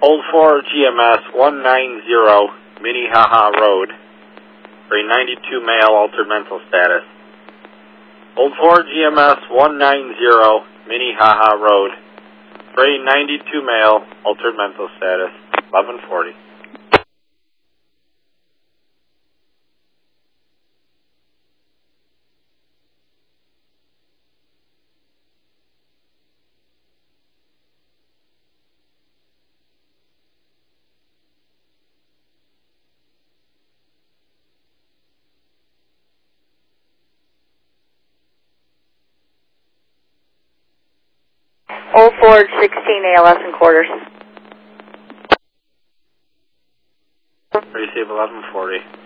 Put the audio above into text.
Old Ford GMS 190 Minnehaha Road for a 92 male altered mental status. Old Ford GMS 190 Minnehaha Road for a 92 male altered mental status. 1140. Old Ford 16 ALS and quarters. Receive 1140.